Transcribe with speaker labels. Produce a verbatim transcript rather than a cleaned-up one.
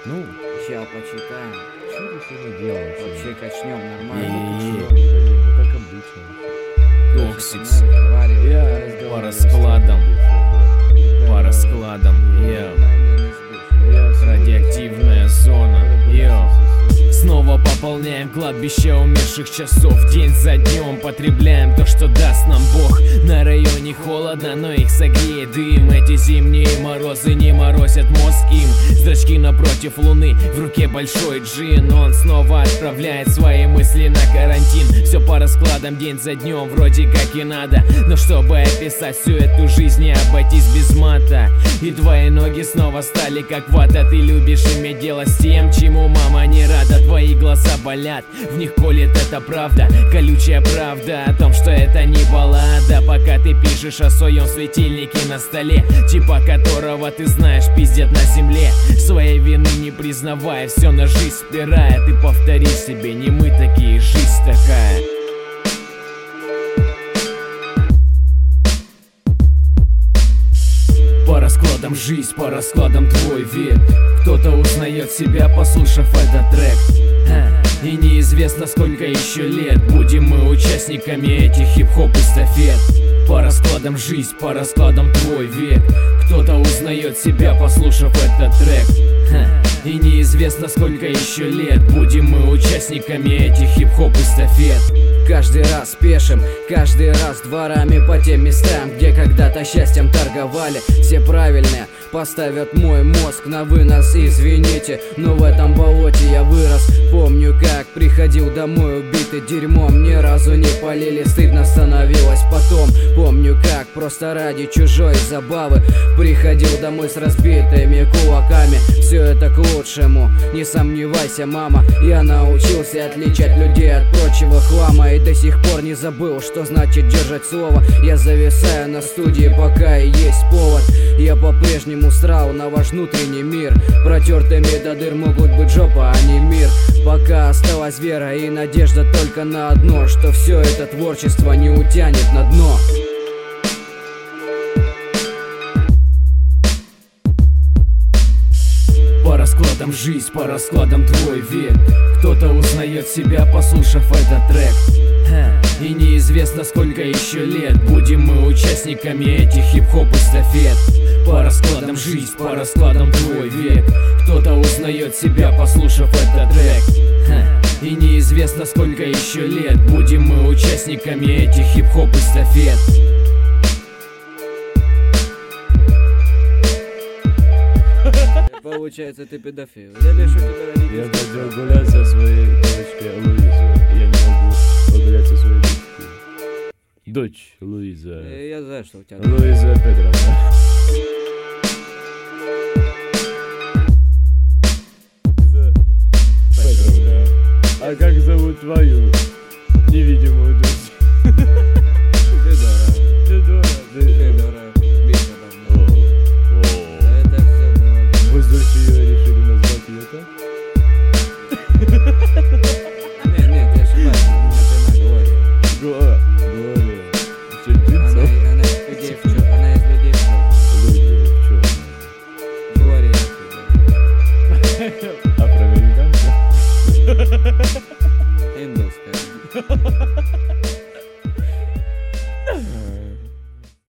Speaker 1: Ну,
Speaker 2: Сейчас почитаем.
Speaker 1: что ты сегодня делаешь?
Speaker 2: Вообще качнем нормально.
Speaker 1: И-
Speaker 2: Качнем.
Speaker 1: Ну, как обычно.
Speaker 3: Токсикс.
Speaker 2: Разговариваем.
Speaker 1: Я
Speaker 2: Разговариваем.
Speaker 1: разговариваю
Speaker 3: По
Speaker 1: с
Speaker 3: раскладам.
Speaker 1: тобой,
Speaker 3: По раскладам. Йо.
Speaker 1: да. Я
Speaker 3: Радиоактивная зона. Йо. Снова пополняем кладбище умерших часов. День за днем потребляем то, что даст нам Бог. На районе холодно, но их согреет дым. Эти зимние морозы не морозят мозг им. Зрачки напротив луны, в руке большой джин. Он снова отправляет свои мысли на карантин. Все по раскладам, день за днем, вроде как и надо. Но чтобы описать всю эту жизнь, не обойтись без мата. И твои ноги снова стали как вата. Ты любишь иметь дело с тем, чему мама не рада. Твои глаза болят, в них колет эта правда. Колючая правда о том, что это не баллада. Пока ты пишешь о своем светильнике на столе, типа которого ты знаешь пиздят на земле. Своей вины не признавая, все на жизнь спирая. Ты повтори себе, не мы такие, жизнь такая. По раскладам жизнь, по раскладам твой век. Кто-то узнает себя, послушав этот трек. Ха. И неизвестно, сколько еще лет будем мы участниками этих хип-хоп эстафет. По раскладам жизнь, по раскладам твой век. Кто-то узнает себя, послушав этот трек. Ха. И неизвестно, сколько еще лет будем мы участниками этих хип-хоп эстафет.
Speaker 2: Каждый раз спешим, каждый раз дворами по тем местам, где когда-то счастьем торговали. Все правильные поставят мой мозг на вынос, извините, но в этом болоте я вырос. Помню, как приходил домой убитый дерьмом, ни разу не полили, стыдно становилось потом. Помню, как просто ради чужой забавы приходил домой с разбитыми кулаками. Все это к лучшему, не сомневайся, мама. Я научился отличать людей от прочего хлама. И до сих пор не забыл, что значит держать слово. Я зависаю на студии, пока и есть повод. Я по-прежнему срал на ваш внутренний мир. Протертыми до дыр могут быть жопа, а не мир. Пока осталась вера и надежда только на одно, что все это творчество не утянет на дно.
Speaker 3: По раскладам жизнь, по раскладам твой век. Кто-то узнает себя, послушав этот трек. Ха. И неизвестно, сколько еще лет будем мы участниками этих хип-хоп эстафет. По раскладам жизнь, по раскладам твой век. Кто-то узнает себя, послушав этот трек. Ха. И неизвестно, сколько еще лет будем мы участниками этих хип-хоп эстафет.
Speaker 2: Получается, ты педофил. Я лишу тебя родителей.
Speaker 1: Я хотел гулять со своей девочкой Луизой. Я не могу погулять со своей дочкой. Дочь Луиза.
Speaker 2: Э, Я знаю, что у тебя.
Speaker 1: Луиза Петровна. Луиза Петровна. А как зовут твою